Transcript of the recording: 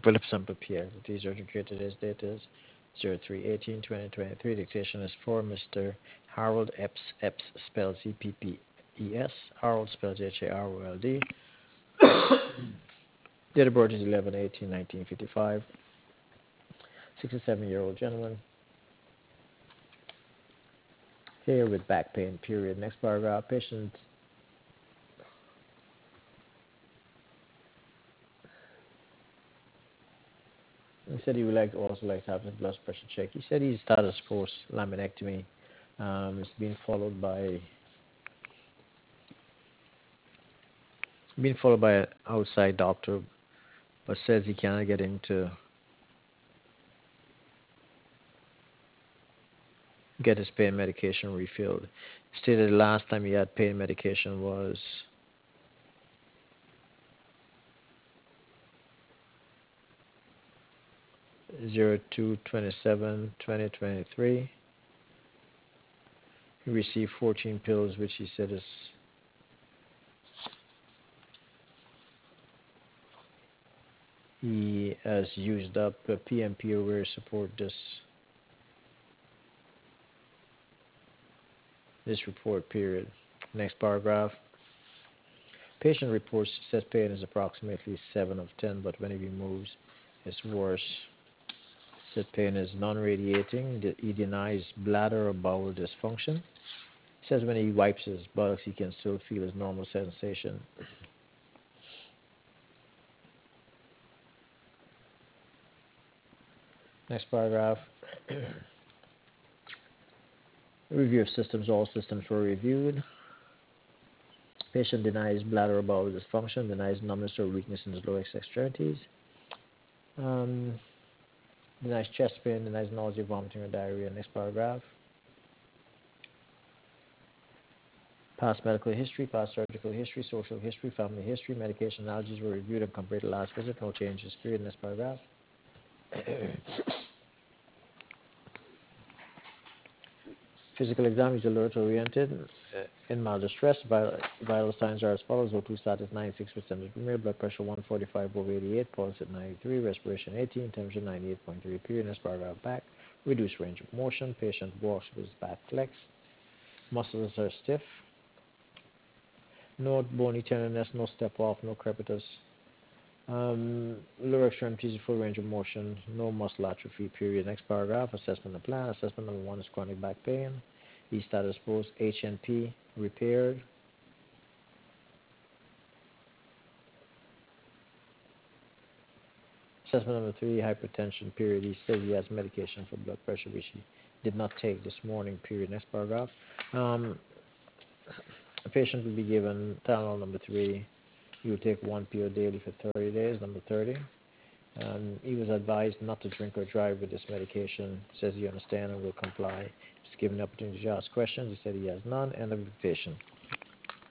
Phillips and Pierre. The teaser indicated today's date is 03/18/2023. Dictation is for Mr. Harold Epps. Epps spells EPPES. Harold spells HAROLD. Date of birth is 11/18/1955. 67-year-old gentleman. Here with back pain, period. Next paragraph. Patient. He said he would also like to have his blood pressure checked. He said he's started his post laminectomy. It's being followed by an outside doctor, but says he cannot get his pain medication refilled. Stated the last time he had pain medication was 02/27/2023. He received 14 pills, which he said he has used up. PMP will support this report, period. Next paragraph. Patient reports says pain is approximately 7 of 10, but when he removes, it's worse. Said pain is non-radiating. He denies bladder or bowel dysfunction. Says when he wipes his buttocks, he can still feel his normal sensation. Next paragraph. Review of systems. All systems were reviewed. Patient denies bladder or bowel dysfunction, denies numbness or weakness in his lower extremities. Denies chest pain, denies nausea, vomiting, or diarrhea. Next paragraph. Past medical history, past surgical history, social history, family history, medication allergies were reviewed and compared to last visit. No changes. Period. Next paragraph. Physical exam is alert oriented. In mild distress, vital signs are as follows: O2 status 96% per meter, blood pressure 145/88, pulse at 93, respiration 18, temperature 98.3. Period. Next paragraph back. Reduced range of motion. Patient walks with his back flexed. Muscles are stiff. No bony tenderness, no step off, no crepitus. Lower extremities, full range of motion, no muscle atrophy, period. Next paragraph, assessment of plan. Assessment number 1 is chronic back pain. E status post HNP repaired. Assessment number 3, hypertension, period. He says he has medication for blood pressure, which he did not take this morning, period. Next paragraph. A patient will be given Tylenol number 3. He will take 1 pill daily for 30 days, number 30. He was advised not to drink or drive with this medication. Says he understands and will comply. Just given the opportunity to ask questions. He said he has none. End of invitation.